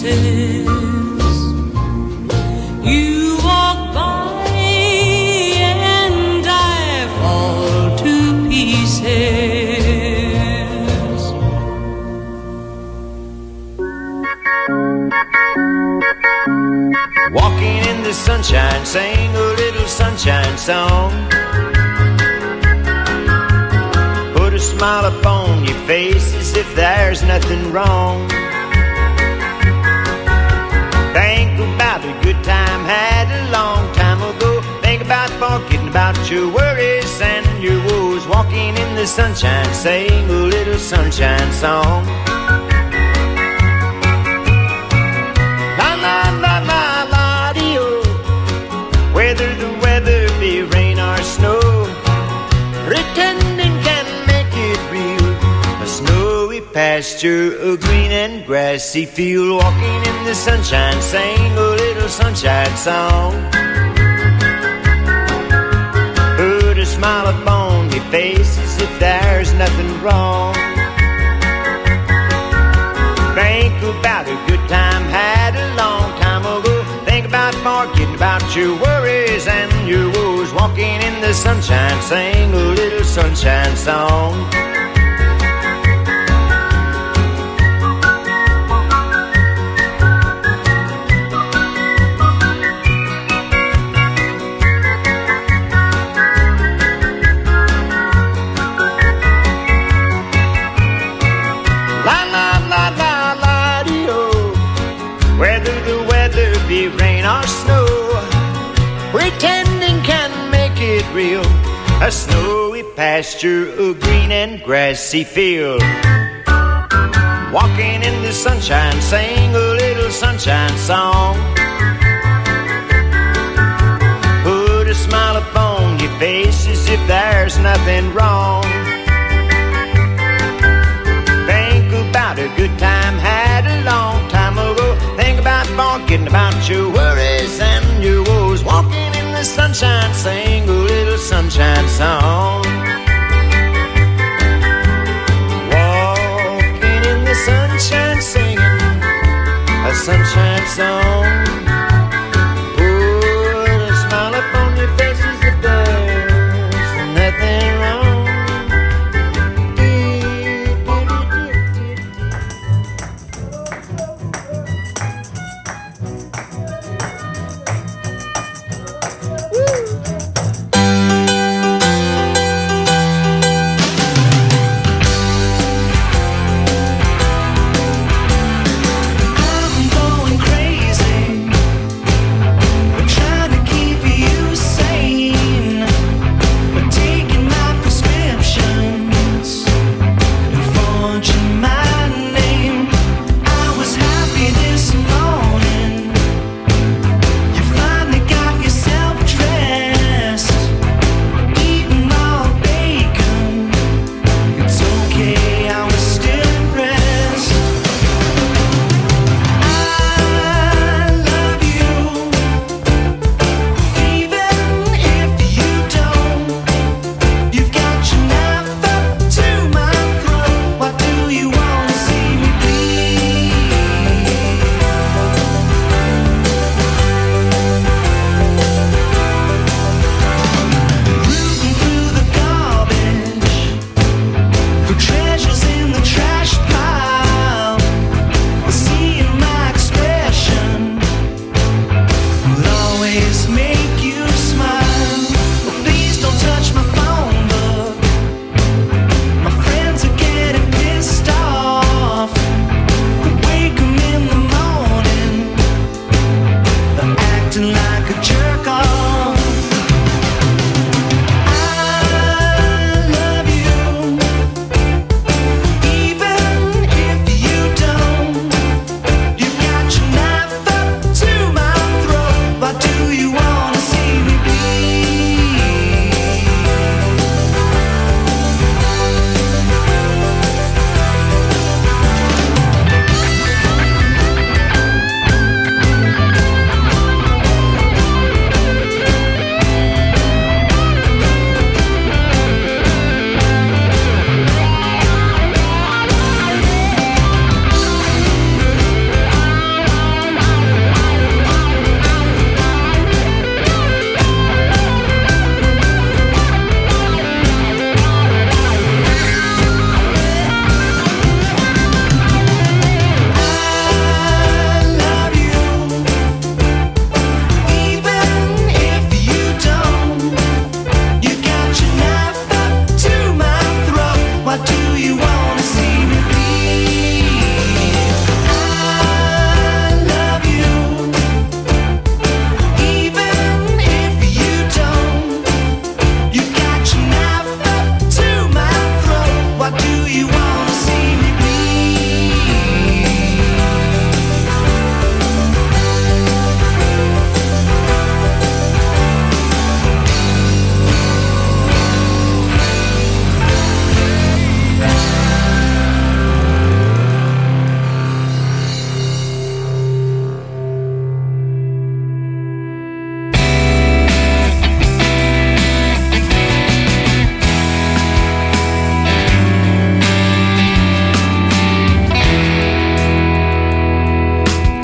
pieces. You walk by and I fall to pieces. Walking in the sunshine, sing a little sunshine song. Put a smile upon your face as if there's nothing wrong. Think about a good time had a long time ago. Think about forgetting about your worries and your woes. Walking in the sunshine, sing a little sunshine song. La la la la la dee-o. Whether the weather be rain or snow, pretending can make it real. A snowy pasture, a green and grassy field. Walking in the sunshine, sing a little sunshine song. Put a smile upon your face as if there's nothing wrong. Think about a good time had a long time ago. Think about forgetting about your worries and your woes. Walking in the sunshine, sing a little sunshine song. La la la la la dee-o. Whether the weather be rain or snow, pretending can make it real. A snowy pasture, a green and grassy field. Walking in the sunshine, sing a little sunshine song. Put a smile upon your face as if there's nothing wrong. Think about a good time had a long time ago. Think about forgetting about your worries and your woes. Walking in the sunshine, sing a little sunshine song. Walking in the sunshine, singing a sunshine song. Put a smile upon your faces if there's nothing wrong. I'm going crazy.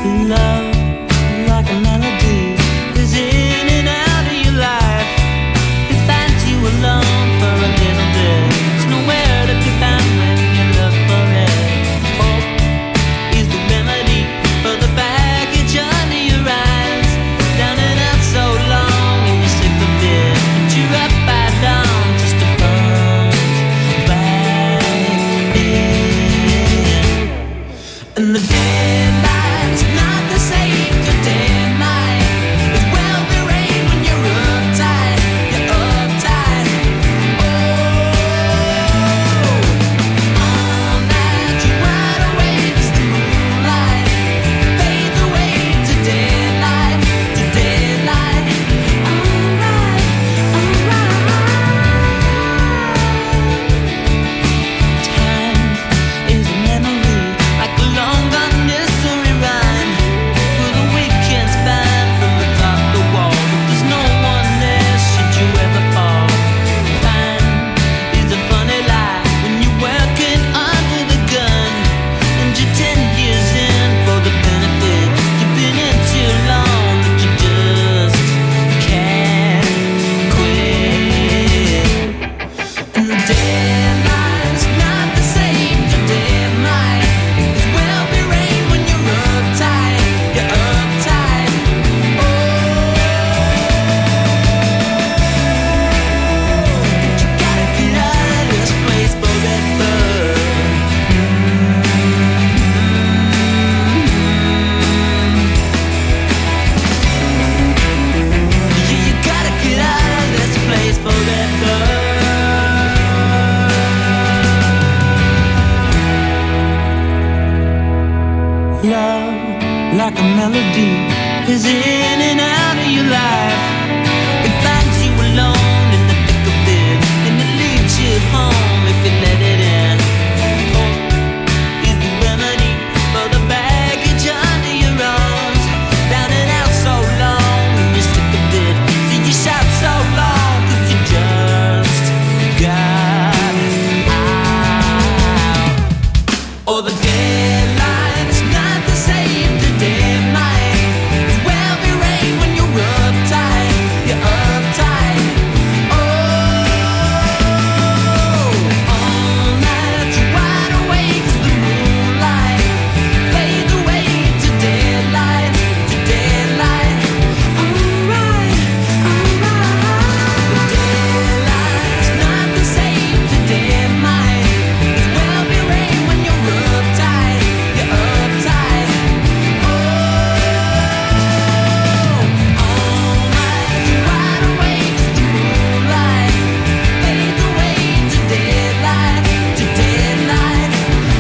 Love, like a melody, is in and out of your life. It finds you alone for a little bit. It's nowhere to be found when you look for it. Hope is the remedy for the baggage under your eyes. Down and out so long and you're sick of it, but you're up by dawn just to plunge back in. And the daylight's not the same today and night. It will be rain when you're uptight. You're uptight. All night you wide awake as the moonlight fades away to daylight, to daylight. Alright, Time is a memory, like a long gone nursery rhyme. For the weekend's fine from the top of the wall. If there's no one there, should you ever fall? Time is a funny lie when you're working under the gun and you're 10 years in for the benefits. You've been in too long that you just can't quit. And the daylight's not the same today and night. It will be rain when you're uptight. You're uptight. You gotta get out of this place forever. Yeah, you gotta get out of this place forever. Love, like a melody, is in and out of your life. It finds you alone in the thick of it, and it leads you home if you let it in. Hope is the remedy for the baggage under your arms. Down and out so long, and you're sick of it. So you shout so long, 'cause you just got out. Oh, the daylight's not the same today and night. It will be rain when you're uptight. You're uptight. All night you're wide awake as the moonlight fades away to daylight, to daylight. Alright. The daylight's not the same today and night. It will be rain when you're uptight. You're uptight. All night you're wide awake as the moonlight fades away to daylight, to daylight.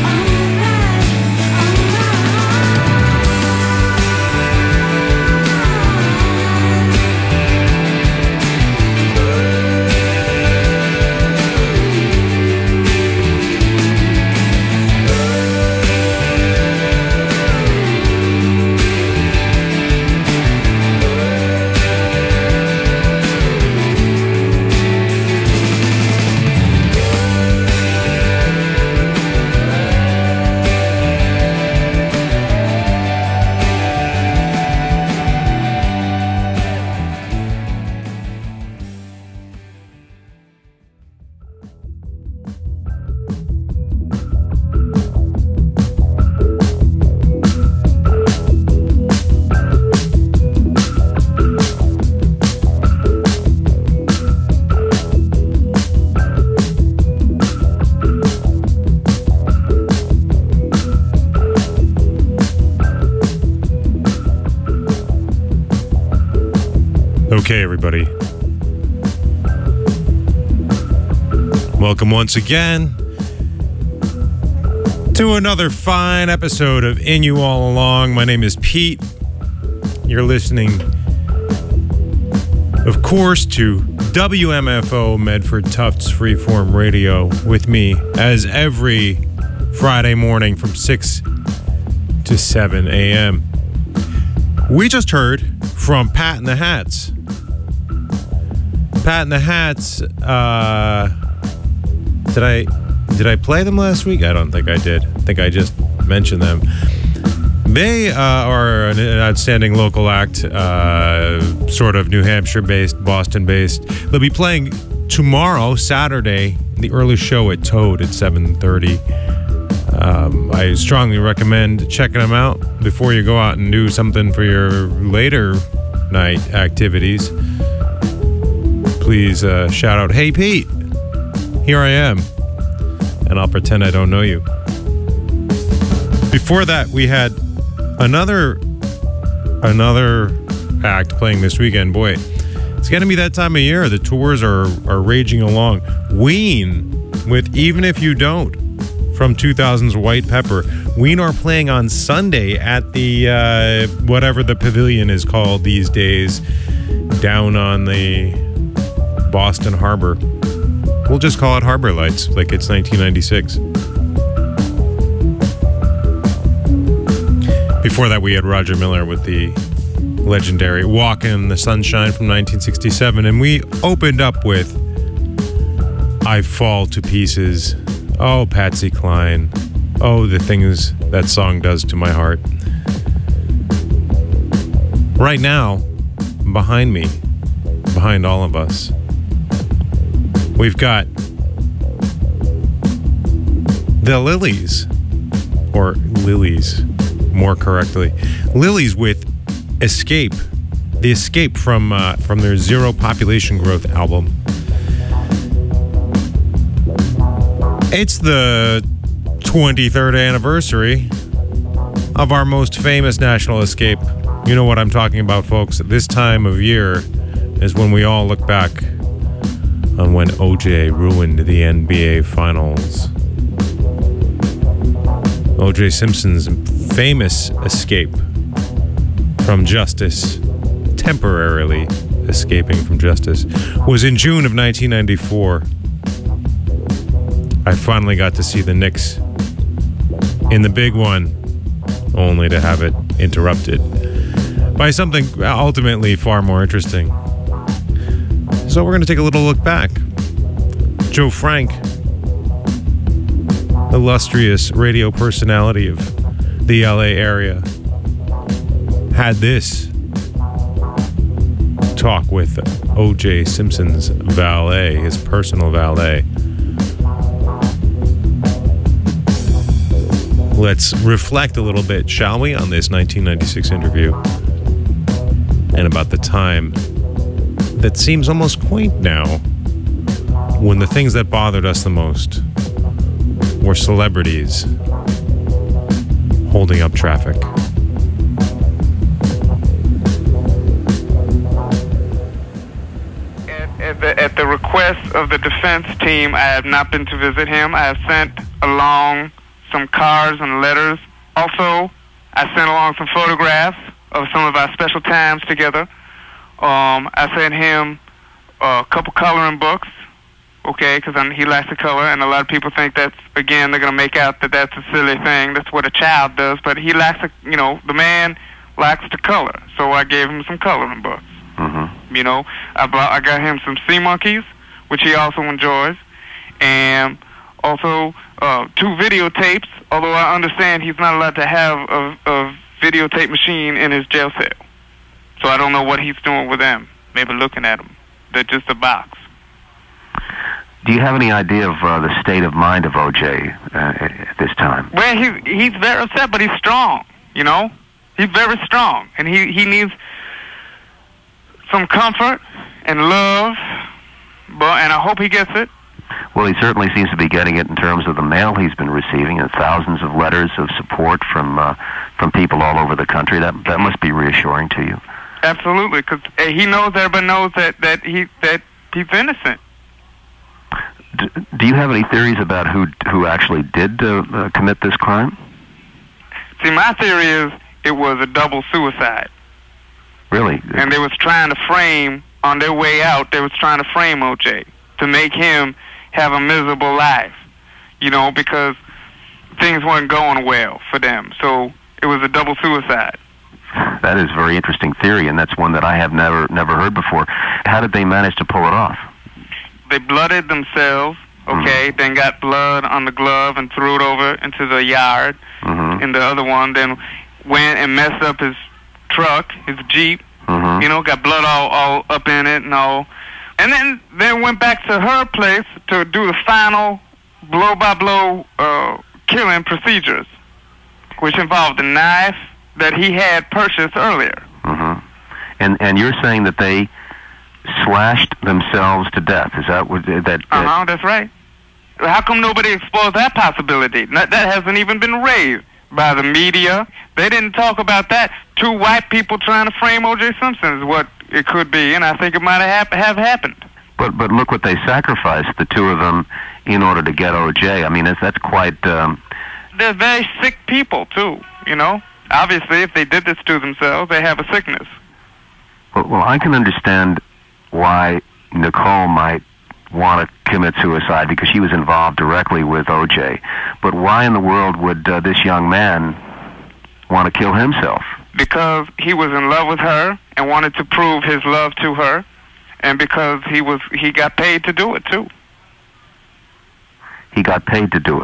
Okay, everybody. Welcome once again to another fine episode of In You All Along. My name is Pete. You're listening, of course, to WMFO Medford Tufts Freeform Radio with me as every Friday morning from 6 to 7 a.m. We just heard from Pat and the Hats. Pat and the Hats, did I play them last week? I don't think I did. I think I just mentioned them. They are an outstanding local act, sort of New Hampshire-based, Boston-based. They'll be playing tomorrow, Saturday, the early show at Toad at 7:30. I strongly recommend checking them out before you go out and do something for your later night activities. Please shout out, "Hey Pete, here I am," and I'll pretend I don't know you. Before that, we had another act playing this weekend. Boy, it's going to be that time of year. The tours are raging along. Ween with Even If You Don't from 2000's White Pepper. Ween are playing on Sunday at the whatever the pavilion is called these days, down on the Boston Harbor. We'll just call it Harbor Lights, like it's 1996. Before that, we had Roger Miller with the legendary Walk in the Sunshine from 1967. And we opened up with I Fall to Pieces. Oh, Patsy Cline. Oh, the things that song does to my heart. Right now, behind me, behind all of us, we've got the Lilies, or Lilies, more correctly. Lilies with Escape. The Escape from their Zero Population Growth album. It's the 23rd anniversary of our most famous national escape. You know what I'm talking about, folks. This time of year is when we all look back on when OJ ruined the NBA Finals. O.J. Simpson's famous escape from justice, temporarily escaping from justice, was in June of 1994. I finally got to see the Knicks in the big one, only to have it interrupted by something ultimately far more interesting. So we're going to take a little look back. Joe Frank, illustrious radio personality of the LA area, had this talk with O.J. Simpson's valet, his personal valet. Let's reflect a little bit, shall we, on this 1996 interview and about the time that seems almost quaint now, when the things that bothered us the most were celebrities holding up traffic. At the request of the defense team, I have not been to visit him. I have sent along some cards and letters. Also, I sent along some photographs of some of our special times together. I sent him a couple coloring books, okay, because he likes to color, and a lot of people think that's, again, they're going to make out that that's a silly thing. That's what a child does, but he likes to, the man likes to color, so I gave him some coloring books. Mm-hmm. I got him some sea monkeys, which he also enjoys, and also 2 videotapes, although I understand he's not allowed to have a videotape machine in his jail cell. So I don't know what he's doing with them. Maybe looking at them. They're just a box. Do you have any idea of the state of mind of O.J. At this time? Well, he's very upset, but he's strong, He's very strong, and he needs some comfort and love, and I hope he gets it. Well, he certainly seems to be getting it in terms of the mail he's been receiving, and thousands of letters of support from people all over the country. That must be reassuring to you. Absolutely, because he knows, everybody knows that he's innocent. Do you have any theories about who actually did commit this crime? See, my theory is it was a double suicide. Really? And they was trying to frame, on their way out, they was trying to frame O.J. to make him have a miserable life, because things weren't going well for them. So it was a double suicide. That is a very interesting theory, and that's one that I have never heard before. How did they manage to pull it off? They blooded themselves, okay, then got blood on the glove and threw it over into the yard. Mm-hmm. And the other one, then went and messed up his truck, his Jeep. You know, got blood all up in it and all. And then went back to her place to do the final blow-by-blow killing procedures, which involved a knife that he had purchased earlier. And you're saying that they slashed themselves to death? Is that what that? That's right. How come nobody explores that possibility? That hasn't even been raised by the media. They didn't talk about that. Two white people trying to frame O.J. Simpson is what it could be, and I think it might have happened. But look what they sacrificed, the two of them, in order to get O.J. I mean, that's quite... They're very sick people, too, you know? Obviously, if they did this to themselves, they have a sickness. Well, I can understand why Nicole might want to commit suicide because she was involved directly with O.J. But why in the world would this young man want to kill himself? Because he was in love with her and wanted to prove his love to her, and because he got paid to do it too. He got paid to do it.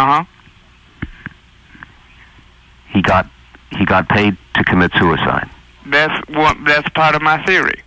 He got paid to commit suicide. That's part of my theory.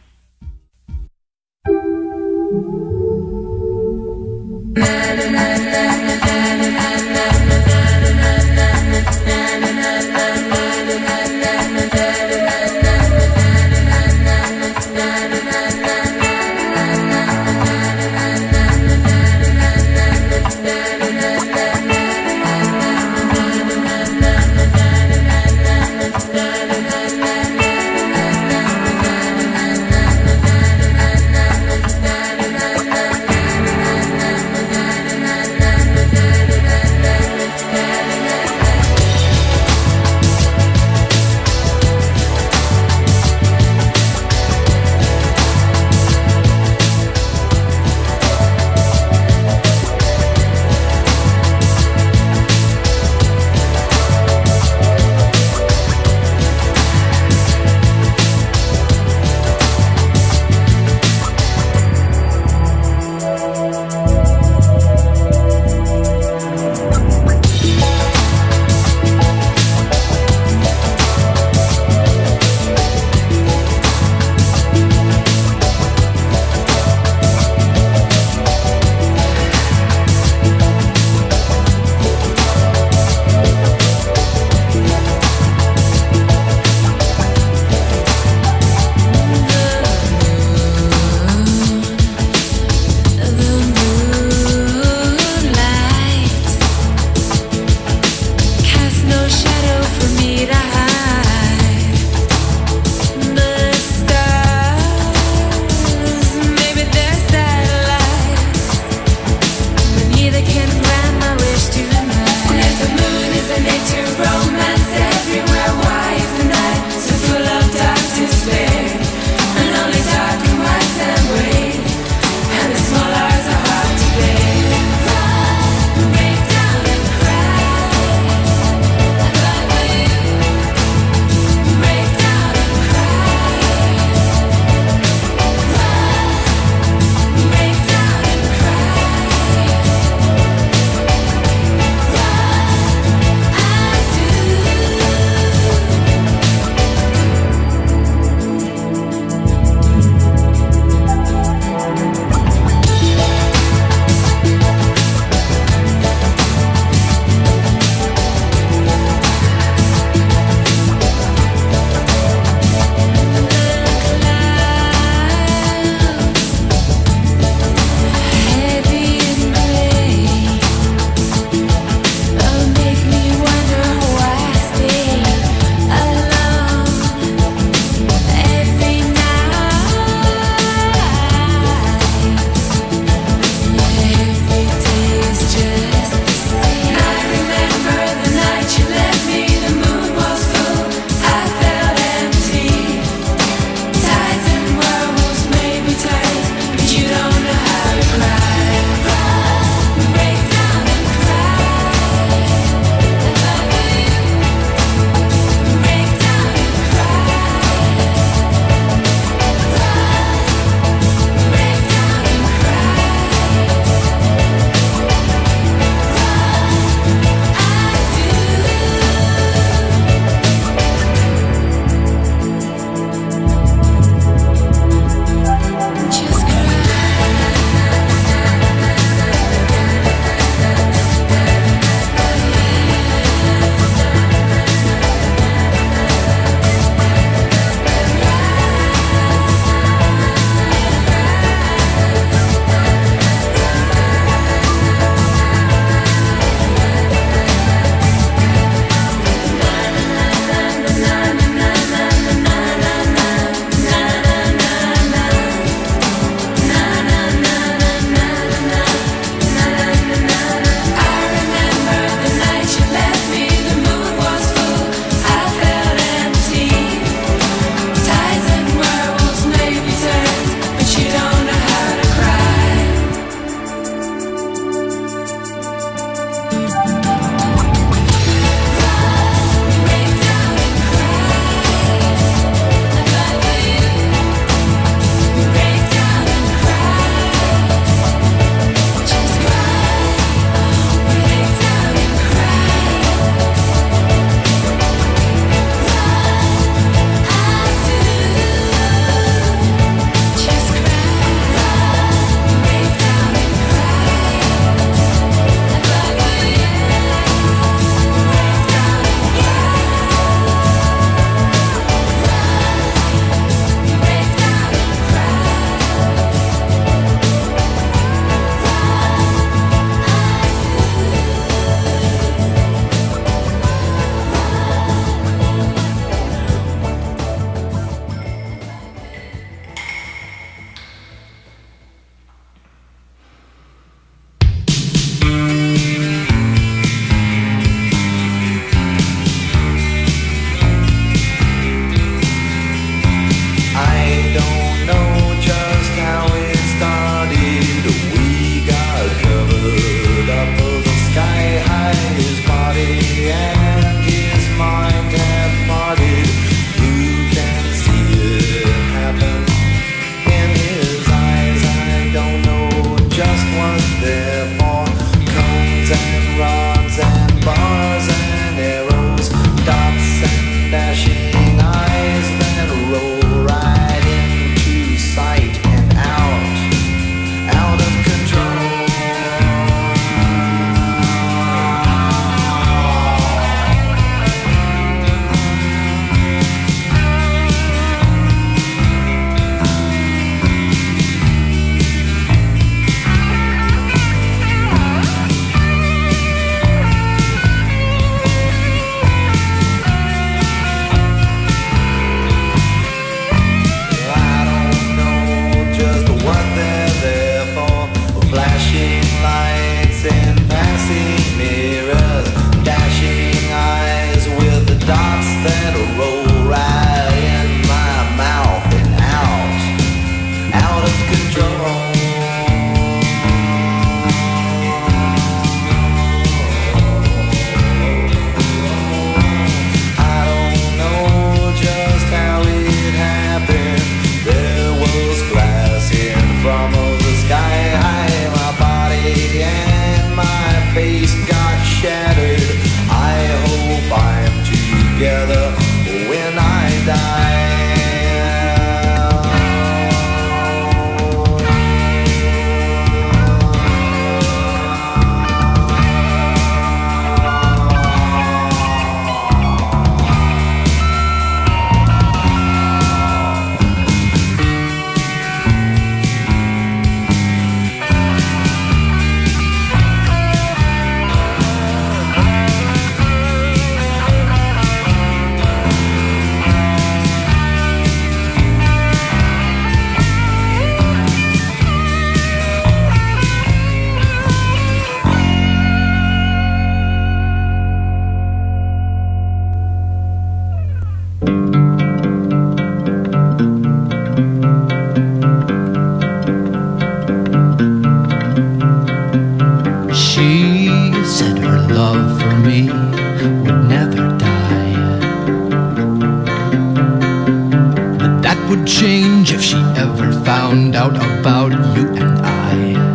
would change if she ever found out about you and I.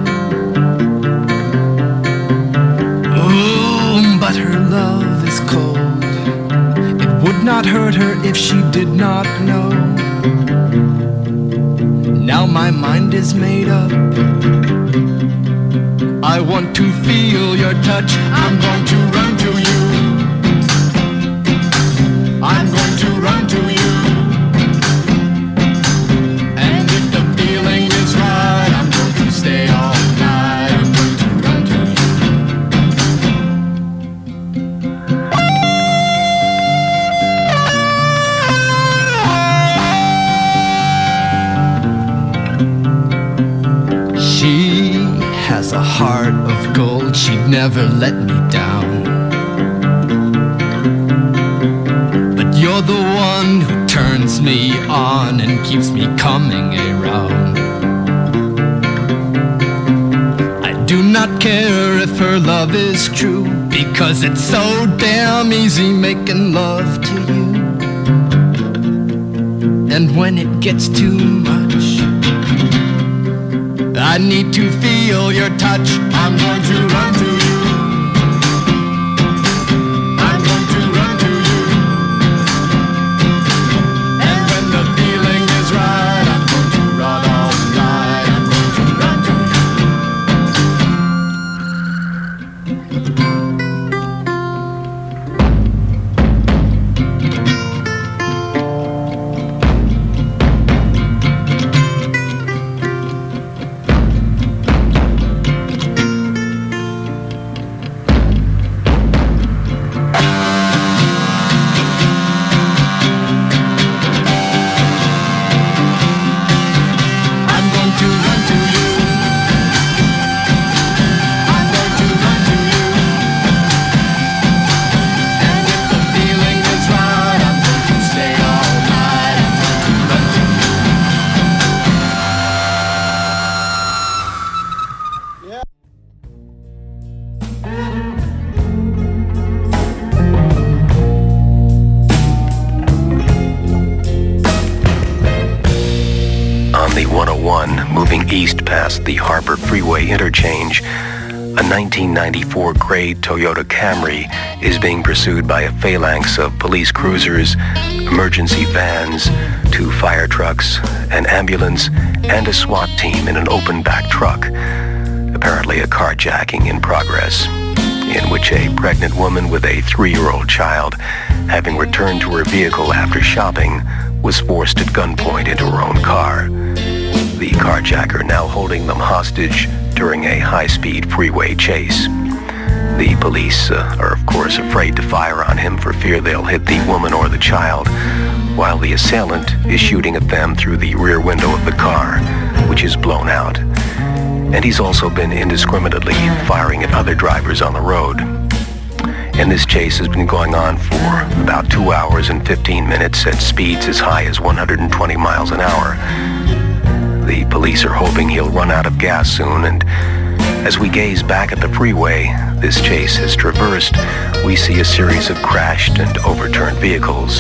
Oh, but her love is cold. It would not hurt her if she did not know. Now my mind is made up. I want to feel your touch. I'm going to run to you. I'm going to run to you. And if the feeling is right, I'm going to stay all night. I'm going to run to you. She has a heart of gold. She'd never let me down. You're the one who turns me on and keeps me coming around. I do not care if her love is true, because it's so damn easy making love to you. And when it gets too much, I need to feel your touch. I'm going to run to you. East past the Harbor Freeway interchange, a 1994 gray Toyota Camry is being pursued by a phalanx of police cruisers, emergency vans, 2 fire trucks, an ambulance, and a SWAT team in an open back truck. Apparently a carjacking in progress, in which a pregnant woman with a 3-year-old child, having returned to her vehicle after shopping, was forced at gunpoint into her own car. The carjacker now holding them hostage during a high-speed freeway chase. The police are, of course, afraid to fire on him for fear they'll hit the woman or the child, while the assailant is shooting at them through the rear window of the car, which is blown out. And he's also been indiscriminately firing at other drivers on the road. And this chase has been going on for about 2 hours and 15 minutes at speeds as high as 120 miles an hour. The police are hoping he'll run out of gas soon, and as we gaze back at the freeway this chase has traversed, we see a series of crashed and overturned vehicles.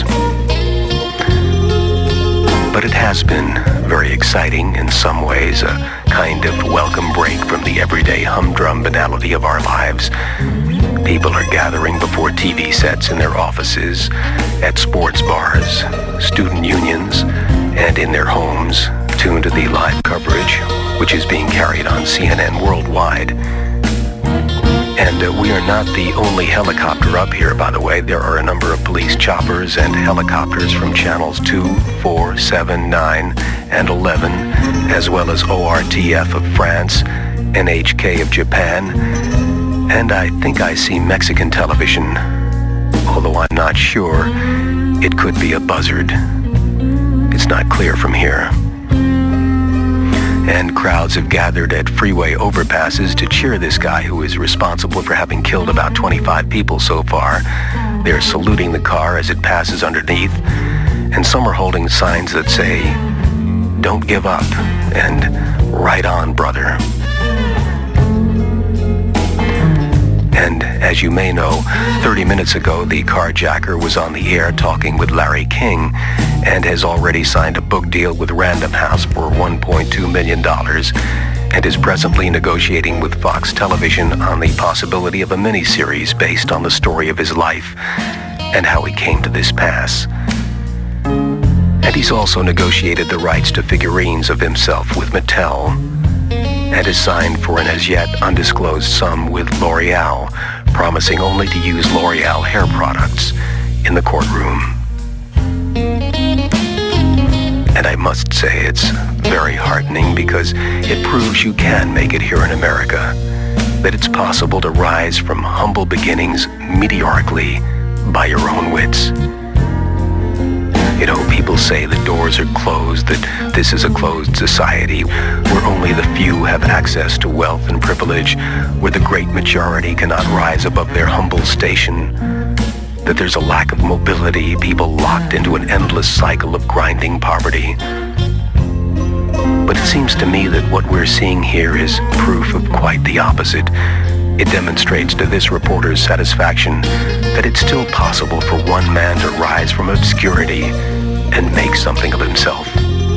But it has been very exciting in some ways, a kind of welcome break from the everyday humdrum banality of our lives. People are gathering before TV sets in their offices, at sports bars, student unions, and in their homes, tuned to the live coverage, which is being carried on CNN worldwide. And we are not the only helicopter up here, by the way. There are a number of police choppers and helicopters from channels 2, 4, 7, 9, and 11, as well as ORTF of France, NHK of Japan, and I think I see Mexican television, although I'm not sure. It could be a buzzard. It's not clear from here. And crowds have gathered at freeway overpasses to cheer this guy who is responsible for having killed about 25 people so far. They're saluting the car as it passes underneath, and some are holding signs that say, "Don't give up," and "Right on, brother." And as you may know, 30 minutes ago, the carjacker was on the air talking with Larry King, and has already signed a book deal with Random House for $1.2 million and is presently negotiating with Fox Television on the possibility of a miniseries based on the story of his life and how he came to this pass. And he's also negotiated the rights to figurines of himself with Mattel and is signed for an as yet undisclosed sum with L'Oreal, promising only to use L'Oreal hair products in the courtroom. And I must say it's very heartening because it proves you can make it here in America, that it's possible to rise from humble beginnings meteorically by your own wits. You know, people say the doors are closed, that this is a closed society where only the few have access to wealth and privilege, where the great majority cannot rise above their humble station, that there's a lack of mobility, people locked into an endless cycle of grinding poverty. But it seems to me that what we're seeing here is proof of quite the opposite. It demonstrates to this reporter's satisfaction that it's still possible for one man to rise from obscurity and make something of himself.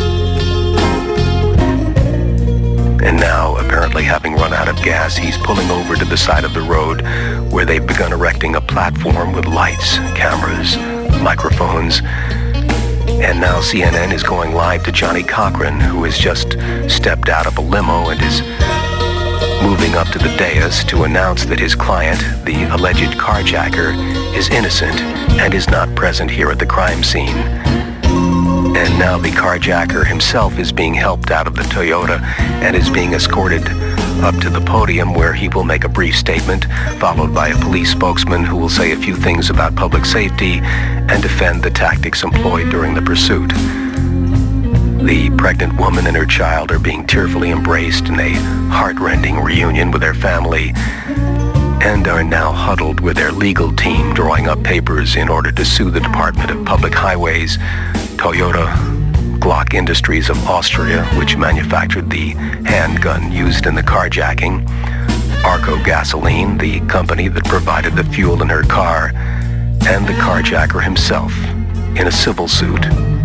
And now, apparently having run out of gas, he's pulling over to the side of the road where they've begun erecting a platform with lights, cameras, microphones. And now CNN is going live to Johnny Cochran, who has just stepped out of a limo and is moving up to the dais to announce that his client, the alleged carjacker, is innocent and is not present here at the crime scene. And now the carjacker himself is being helped out of the Toyota and is being escorted up to the podium where he will make a brief statement, followed by a police spokesman who will say a few things about public safety and defend the tactics employed during the pursuit. The pregnant woman and her child are being tearfully embraced in a heart-rending reunion with their family and are now huddled with their legal team drawing up papers in order to sue the Department of Public Highways, Toyota, Glock Industries of Austria, which manufactured the handgun used in the carjacking, Arco Gasoline, the company that provided the fuel in her car, and the carjacker himself in a civil suit.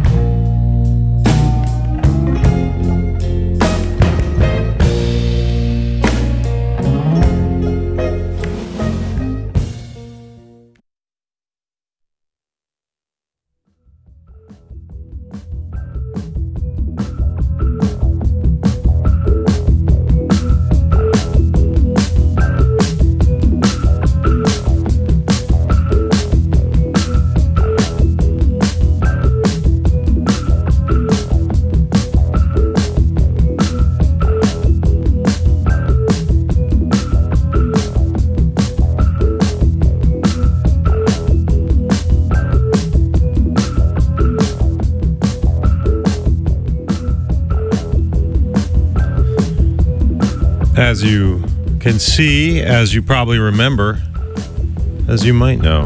As you can see, as you probably remember, as you might know,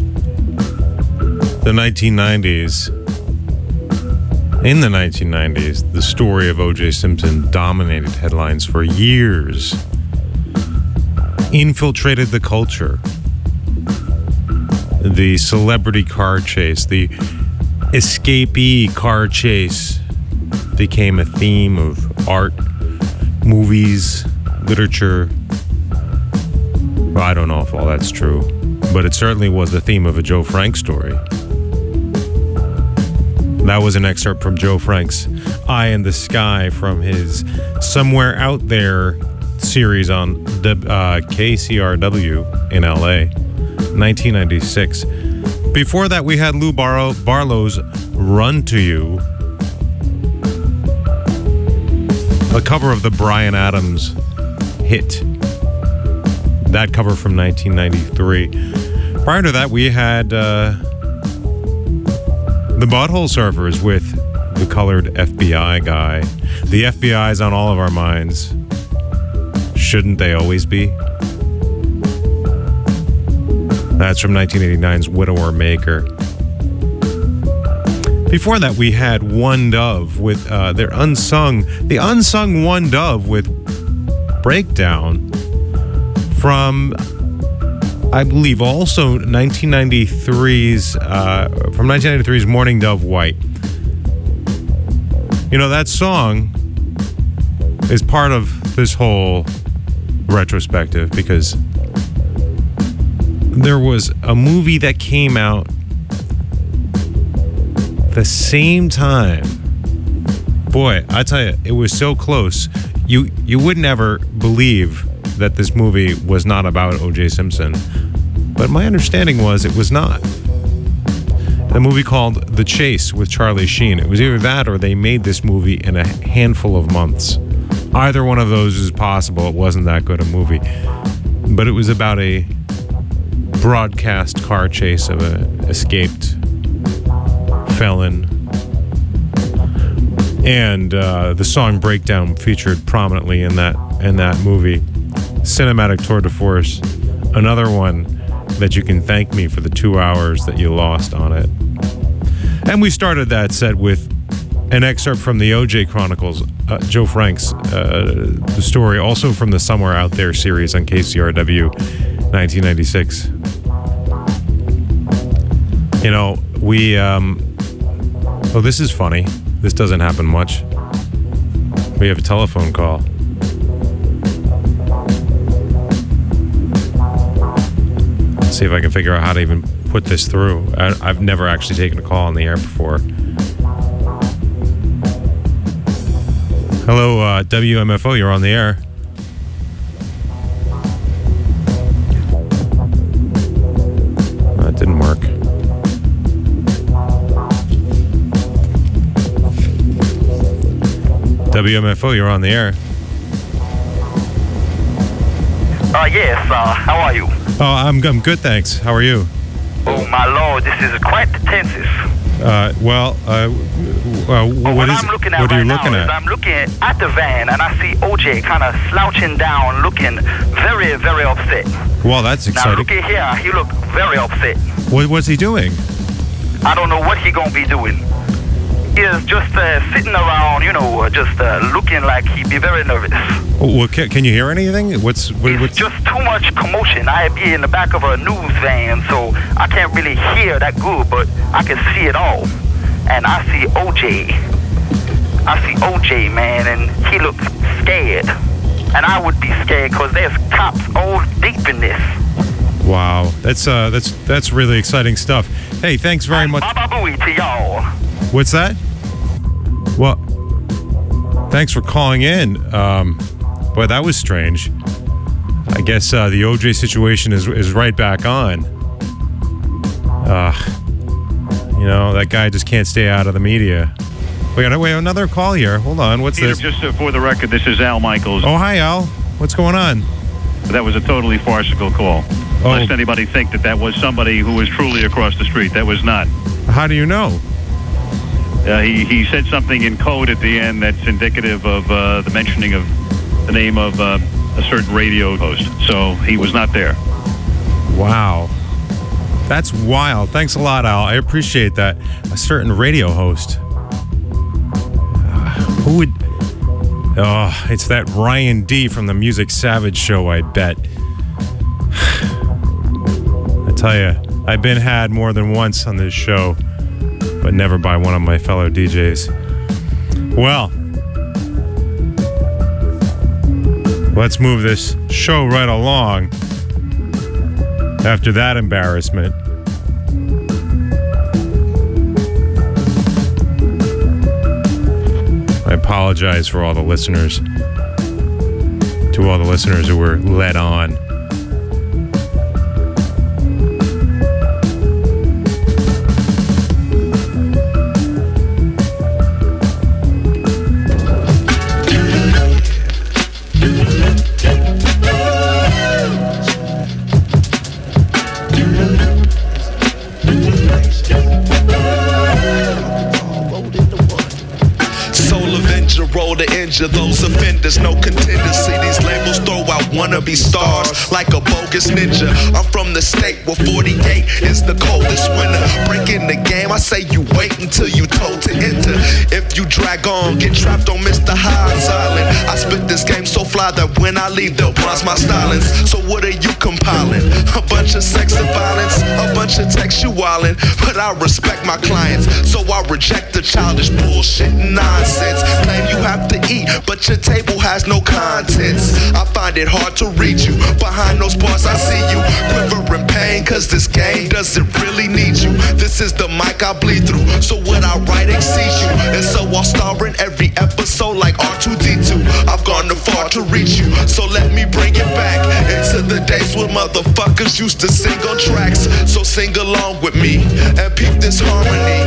the 1990s, in the 1990s, the story of O.J. Simpson dominated headlines for years, infiltrated the culture. The celebrity car chase, the escapee car chase became a theme of art, movies, literature. Well, I don't know if all that's true, but it certainly was the theme of a Joe Frank story. That was an excerpt from Joe Frank's Eye in the Sky from his Somewhere Out There series on KCRW in LA, 1996. Before that, we had Lou Barlow's Run to You, a cover of the Bryan Adams hit. That cover from 1993. Prior to that, we had the Butthole Surfers with the colored FBI guy. The FBI's on all of our minds. Shouldn't they always be? That's from 1989's Widower Maker. Before that, we had One Dove with the unsung One Dove with Breakdown from, I believe, also 1993's Morning Dove White. You know, that song is part of this whole retrospective because there was a movie that came out the same time. Boy, I tell you, it was so close. You would never believe that this movie was not about O.J. Simpson, but my understanding was it was not. The movie called The Chase with Charlie Sheen. It was either that or they made this movie in a handful of months. Either one of those is possible. It wasn't that good a movie. But it was about a broadcast car chase of an escaped felon. And the song Breakdown featured prominently in that movie. Cinematic tour de force. Another one that you can thank me for the 2 hours that you lost on it. And we started that set with an excerpt from the OJ Chronicles, Joe Frank's the story, also from the Somewhere Out There series on KCRW 1996. You know, we oh, this is funny. This doesn't happen much. We have a telephone call. See if I can figure out how to even put this through. I've never actually taken a call on the air before. Hello, WMFO, you're on the air. That didn't work. WMFO, you're on the air. Yes, how are you? Oh, I'm good, thanks. How are you? Oh, my lord, this is quite tense. What are you looking at? I'm looking at the van, and I see OJ kind of slouching down, looking very, very upset. Well, that's exciting. Now, look at here. He looked very upset. What's he doing? I don't know what he going to be doing. He is just sitting around, just looking like he'd be very nervous. Well, can you hear anything? What's just too much commotion. I be in the back of a news van, so I can't really hear that good, but I can see it all. And I see OJ. Man, and he looks scared. And I would be scared because there's cops all deep in this. Wow, that's really exciting stuff. Hey, thanks very much. Baba Booey to y'all. What's that? Well, thanks for calling in. Boy, that was strange. I guess the OJ situation is right back on. That guy just can't stay out of the media. We got another call here. Hold on, what's Peter, this? Just for the record, this is Al Michaels. Oh, hi, Al. What's going on? That was a totally farcical call. Oh. Lest anybody think that was somebody who was truly across the street. That was not. How do you know? He said something in code at the end that's indicative of the mentioning of the name of a certain radio host. So he was not there. Wow. That's wild. Thanks a lot, Al. I appreciate that. A certain radio host. Who would... Oh, it's that Ryan D. from the Music Savage show, I bet. I tell you, I've been had more than once on this show, but never by one of my fellow DJs. Well, let's move this show right along after that embarrassment. I apologize for all the listeners, to all the listeners who were led on. major role to injure those offenders. No contingency, these labels throw out wannabe stars like a bogus ninja. I'm from the state where 48 is the coldest winter. Breaking the game, I say you wait until you told to enter. If you drag on, get trapped on Mr. Hyde's Island. I spit this game so fly that when I leave, they'll bronze my stylings. So what are you compiling? A bunch of sex and violence, a bunch of textualin'. But I respect my clients, so I reject the childish bullshit and nonsense. Claim you have to eat, but your table has no contents. I find it hard to read you. Behind those bars I see you quivering pain, cause this game doesn't really need you. This is the mic I bleed through, so what I write exceeds you. And so I'll star in every episode like R2-D2. I've gone too far to reach you, so let me bring it back into the days when motherfuckers used to sing on tracks. So sing along with me and peep this harmony.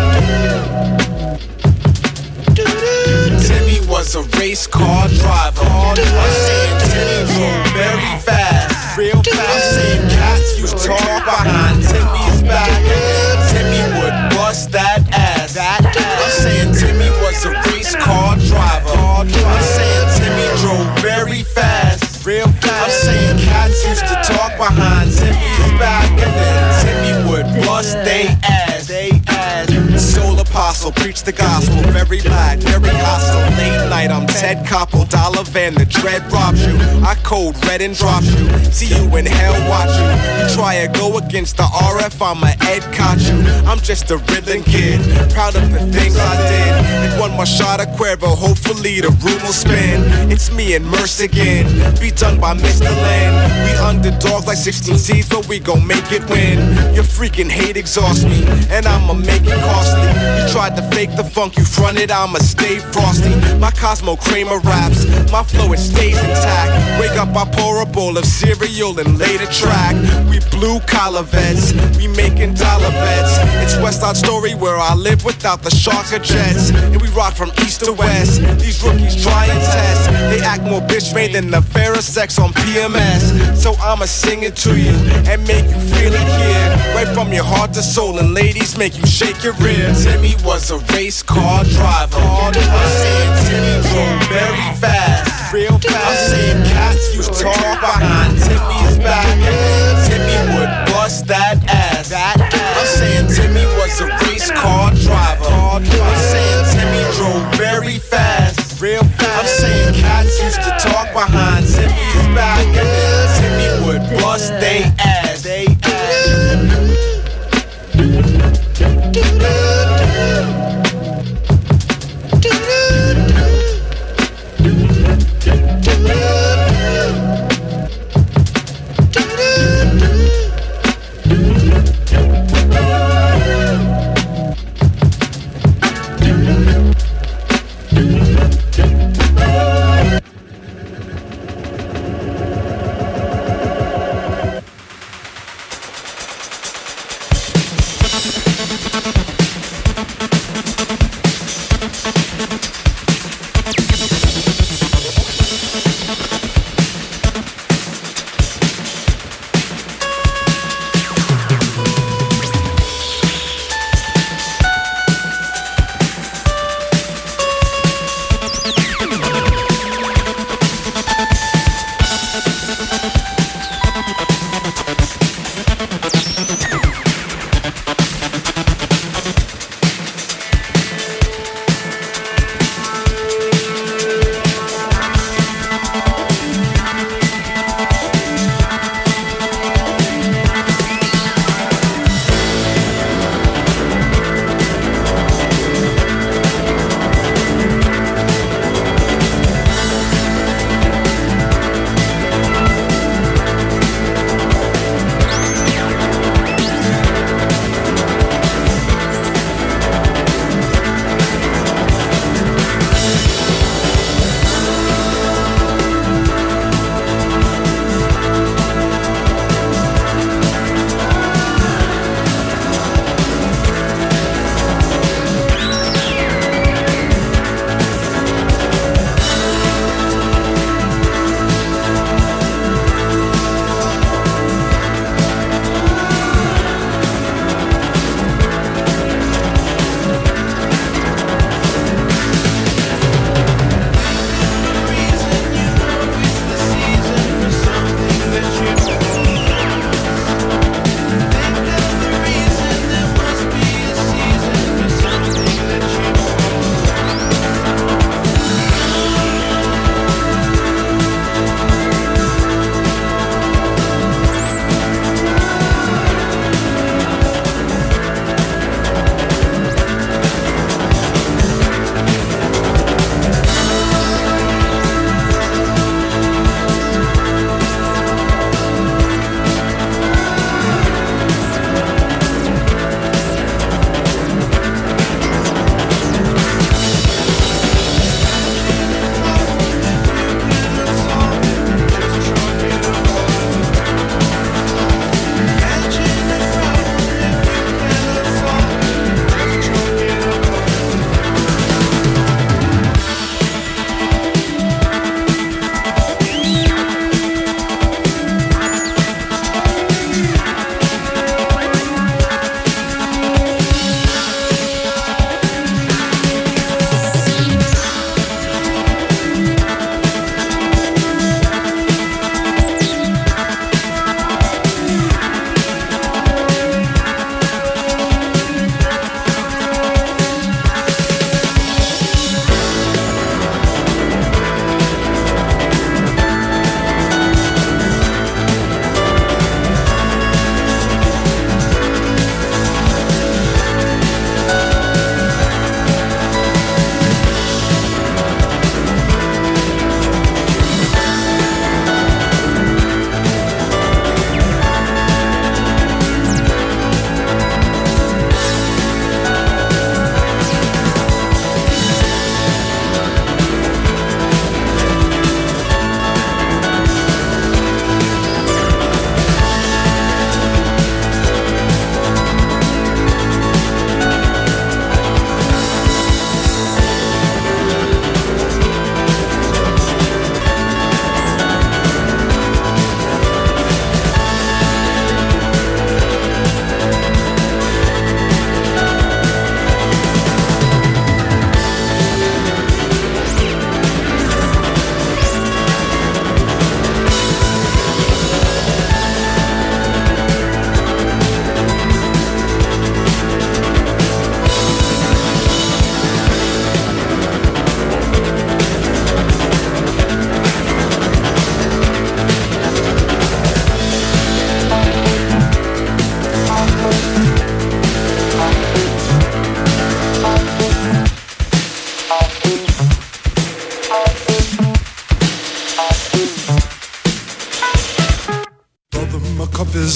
Timmy was a race car driver. I'm saying Timmy drove very fast, real fast. I'm saying cats used to talk behind Timmy's back. Timmy would bust that ass. I'm saying Timmy was a race car driver. I'm saying Timmy drove very fast, real fast. I'm saying cats used to talk behind Timmy's back, and then Timmy would bust they ass. Soul apostle, preach the gospel, very black, very hostile. Late night, I'm Ted Koppel, Dollar Van, the dread robs you. I code red and drops you. See you in hell, watch you. You try to go against the RF, I'ma Ed caught you. I'm just a riddling kid, proud of the things I did. And one more shot of Cuervo, hopefully the room will spin. It's me and Merce again, be done by Mr. Lynn. We underdogs like 16 seeds, but we gon' make it win. Your freaking hate exhausts me, and I'ma make it costly. You tried to fake the funk, you fronted, I'ma stay frosty. My Cosmo Kramer raps, my flow it stays intact. Wake up, I pour a bowl of cereal and lay the track. We blue collar vets, we making dollar bets. It's West Side Story where I live without the sharks or jets. And we rock from east to west, these rookies try and test. They act more bitch made than the fairest sex on PMS. So I'ma sing it to you and make you feel it here. Right from your heart to soul, and ladies make you shake your rear. Timmy was a race car driver. I'm saying Timmy drove very fast, real fast. I'm saying cats used to talk behind Timmy's back. Timmy would bust that ass. I'm saying Timmy was a race car driver. I'm saying Timmy drove very fast, real fast. I'm saying cats used to talk behind Timmy's back. Timmy would bust they ass.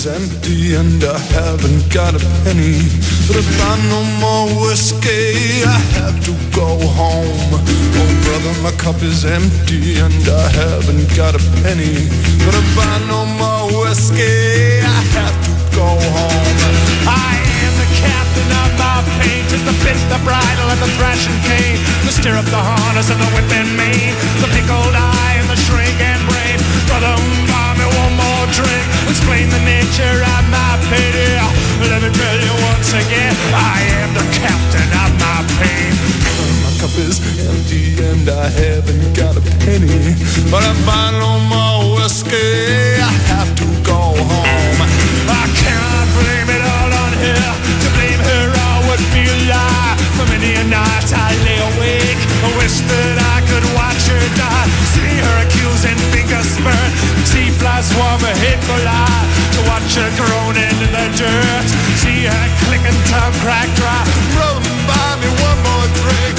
is empty and I haven't got a penny. But if I no more whiskey, I have to go home. Oh brother, my cup is empty and I haven't got a penny. But if I no more whiskey, I have to go home. I am the captain of my pain, just the bit, the bridle and the thrashing cane, the stirrup, the harness and the whip and mane, the pickled eye and the shrink and brain. Brother, buy me one more drink, explain the nature of my pity. Let me tell you once again, I am the captain of my pain. My cup is empty and I haven't got a penny. But if I no more whiskey, I have to go home. I cannot blame it all on her. To blame her I would be a lie. For many a night I lay awake, I wish that I could watch her die. See her accusing fingers burn, see flies swarm a hateful eye. To watch her groaning in the dirt, see her clicking tongue crack dry. Brother, buy me one more drink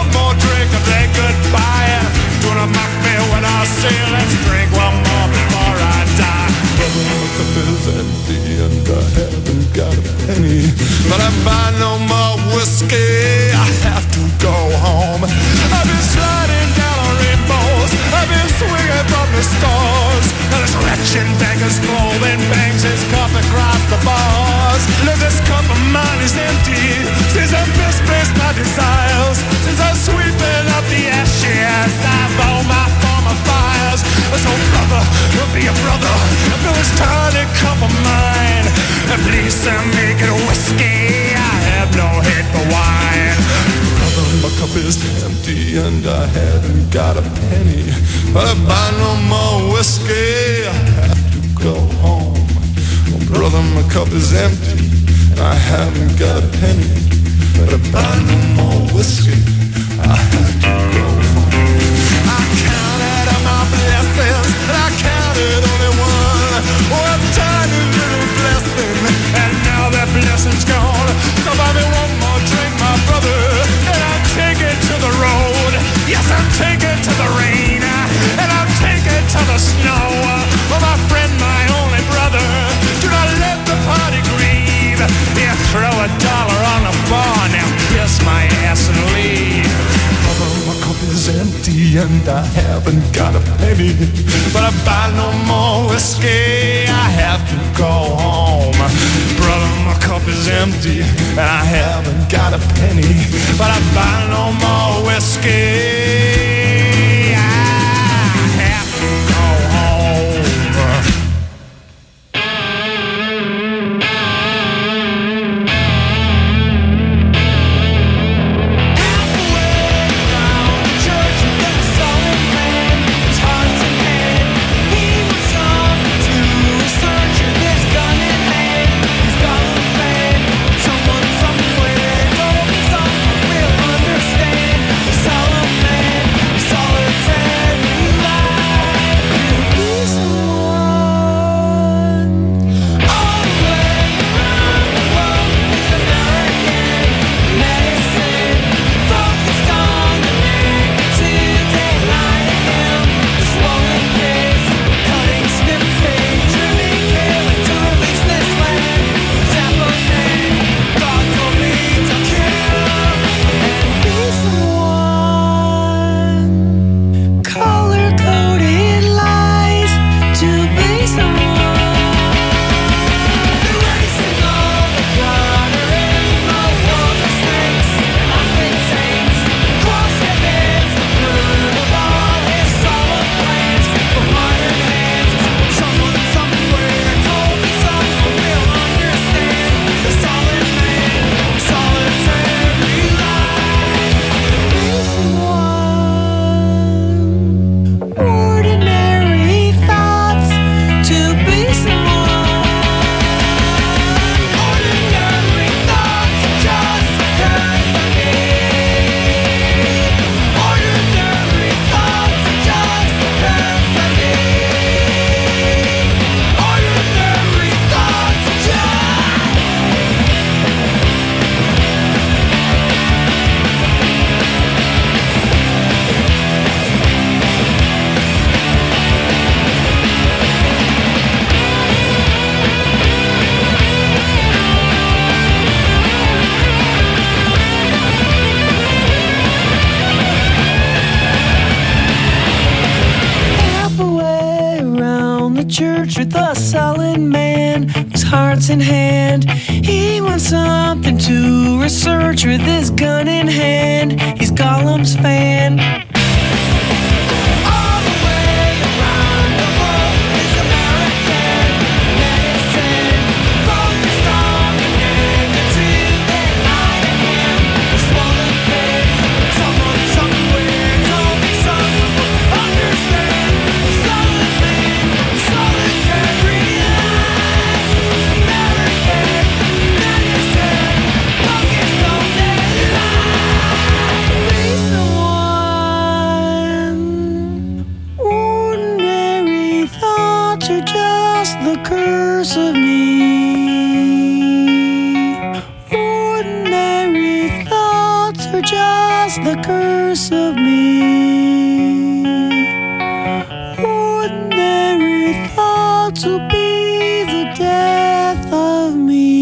and say goodbye. Do not mock me when I say let's drink one more before I die. Brother, my cup is empty and I haven't got a penny. But if I no more whiskey, I have to go home. I've been sliding down on rainbows, I've been swinging from the stars, and this wretched beggar's clothing bangs his cup across the bars. Look, this cup of mine is empty since I've misplaced my desires, since I'm sweeping up the ashes of all my former fires. So brother, be a brother, fill this tiny cup of mine, and please make it whiskey. I have no head for wine. Brother, my cup is empty and I haven't got a penny. But if I no more whiskey, I have to go home. Oh, brother, my cup is empty and I haven't got a penny. But if I no more whiskey, I have to go home. I counted on my blessings and I counted only one. One tiny little blessing, and now that blessing's gone. So buy me one more drink, my brother, and I'll take it to the road. Yes, I'll take it to the rain, and I'll take it to the snow. Oh, my friend, my only brother, do not let the party grieve. Yeah, throw $1 on the bar, now kiss my ass and leave. Brother, my cup is empty and I haven't got a penny. But if I no more whiskey, I have to go home. Brother, my cup is empty and I haven't got a penny. But if I no more whiskey, hearts in hand. He wants something to research with his gun in hand. He's Gollum's fan. The curse of me. Ordinary thoughts will be the death of me.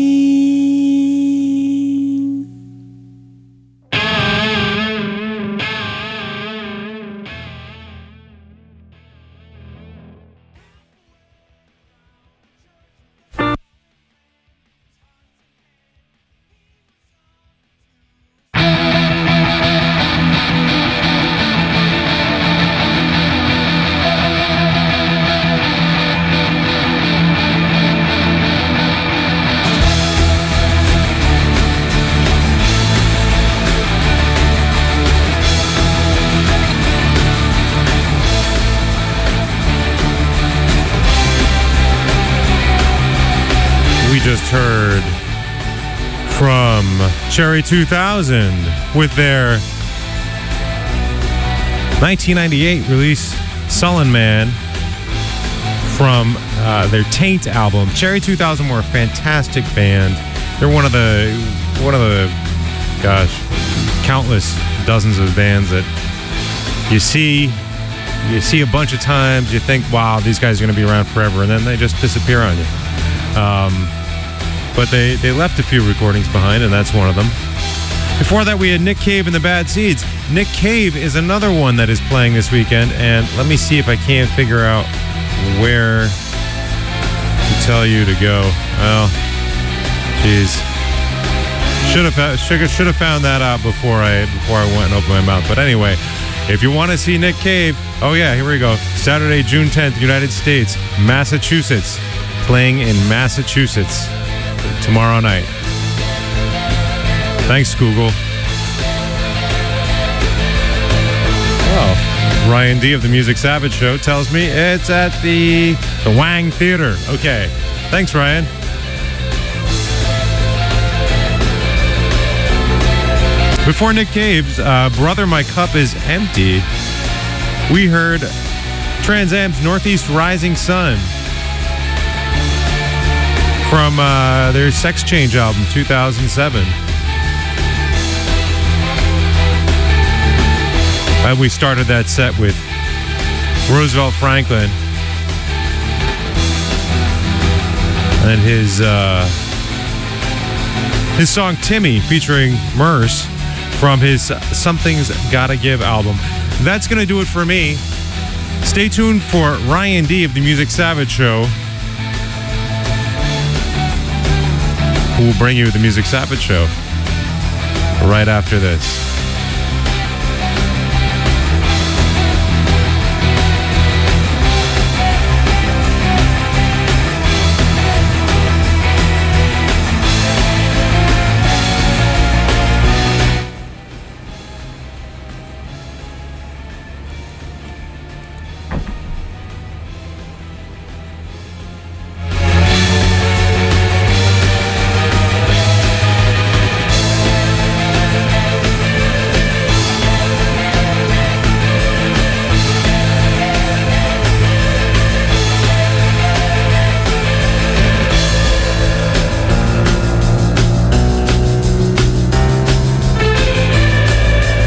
Just heard from Cherry 2000 with their 1998 release Sullen Man from their Taint album. Cherry 2000 were a fantastic band. They're one of the countless dozens of bands that you see a bunch of times. You think, wow, these guys are going to be around forever, and then they just disappear on you. But they left a few recordings behind, and that's one of them. Before that, we had Nick Cave and the Bad Seeds. Nick Cave is another one that is playing this weekend, and let me see if I can't figure out where to tell you to go. Well, jeez, should have found that out before I went and opened my mouth. But anyway, if you want to see Nick Cave, oh yeah, here we go. Saturday, June 10th, United States, Massachusetts, playing in Massachusetts tomorrow night. Thanks, Google. Well, Ryan D of the Music Savage Show tells me it's at the Wang Theater. Okay. Thanks, Ryan. Before Nick Cave's Brother My Cup Is Empty, we heard Trans Am's Northeast Rising Sun from their Sex Change album, 2007. We started that set with Roosevelt Franklin and his song Timmy featuring Merce from his Something's Gotta Give album. That's going to do it for me. Stay tuned for Ryan D of the Music Savage Show, who will bring you the Music Savage Show right after this.